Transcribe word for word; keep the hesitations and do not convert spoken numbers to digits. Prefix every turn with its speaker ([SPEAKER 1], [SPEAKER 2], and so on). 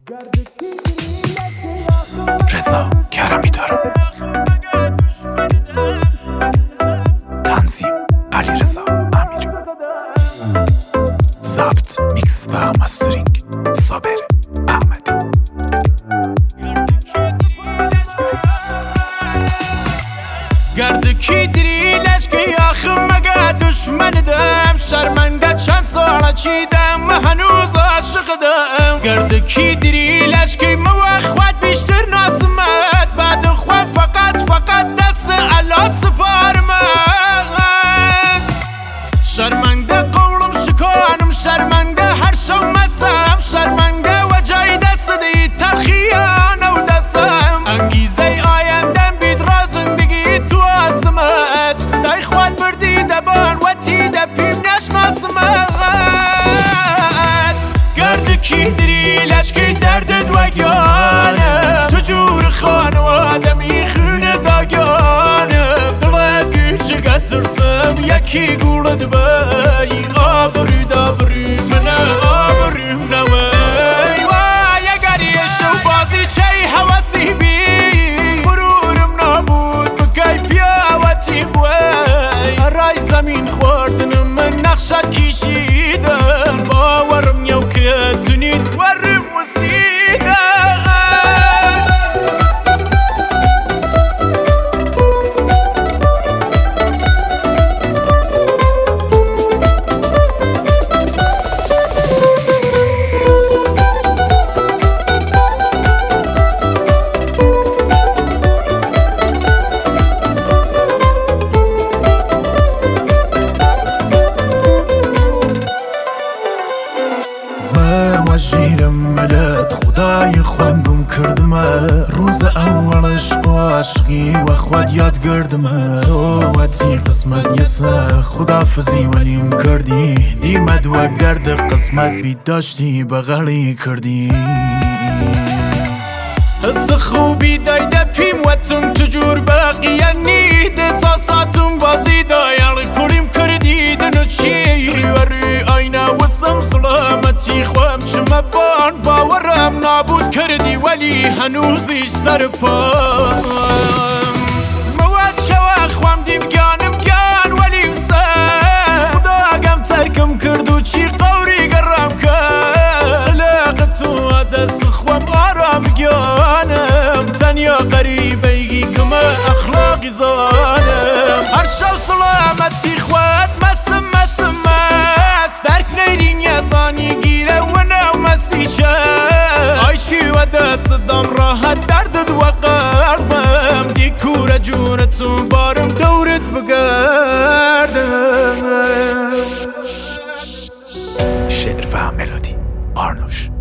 [SPEAKER 1] رضا کرمی دارم. تنظیم علی رضا امیر. ضبط میکس و مسترینگ صابر احمدی.
[SPEAKER 2] گردکی دری لشکی آخم مگه دشمندم، شرمنده چند ساله چیدم هنوز عاشقدم. گردکی دری لشکی مو خواد بیشتر ناسمت، بعد خواه فقط فقط دست علا سپارمت. شرمنده قولم شکانم، شرمنده هر شو مسم، شرمنده و جای دست دی تلخیانه و دستم. انگیزه آیندم بید را زندگی تو آزمت، صدای خواد بردی دبان و تی دپیم نشناسمت. گردکی دری لشکی دردت وگانم، تو جور خانوادمی خونه داگانم. دلت گیچه ترسم یکی گولد بی آبروی دابروی منه آبرویم نوی. وای اگر یه شو بازی چی حواسی بی برورم نابود بگای پیاوتی بوی. رای زمین خوردنم من نقشت کشیدم، باورم یو که تونید ورم وسیدم.
[SPEAKER 1] وجیرم ملت خدای خوندم کردمه، روز اولش با عشقی و خود یاد گردمه. تو وتی قسمت یسه خدافزی ولیم کردی، دیمد و گرد قسمت بی داشتی بغلی کردی.
[SPEAKER 2] حس خوبی دایده پیم وطم تجور باقیانی، دساساتم بازی دایال کلیم کردی دنو چی. ریوری آینه وسم سلامتی خوام چمه بان، باورم نابود کردی ولی هنوزیش سر پام. مواد شوا خوام دیم گانم گان ولیم سر، خدا گم ترکم کردو چی قوری گرم کرد. لاقتو دست خوام آرام گانم، تنیا قریبی کما اخلاقی زانم. هر شو سلامتی خواد مسم مسم مس، درک نیرین یزانی گیره و نو مسیشه. آی چی و دست دم راحت دردد و قربم، دی کور جونتو بارم دورت بگردم.
[SPEAKER 1] شعر و ملودی آرنوش.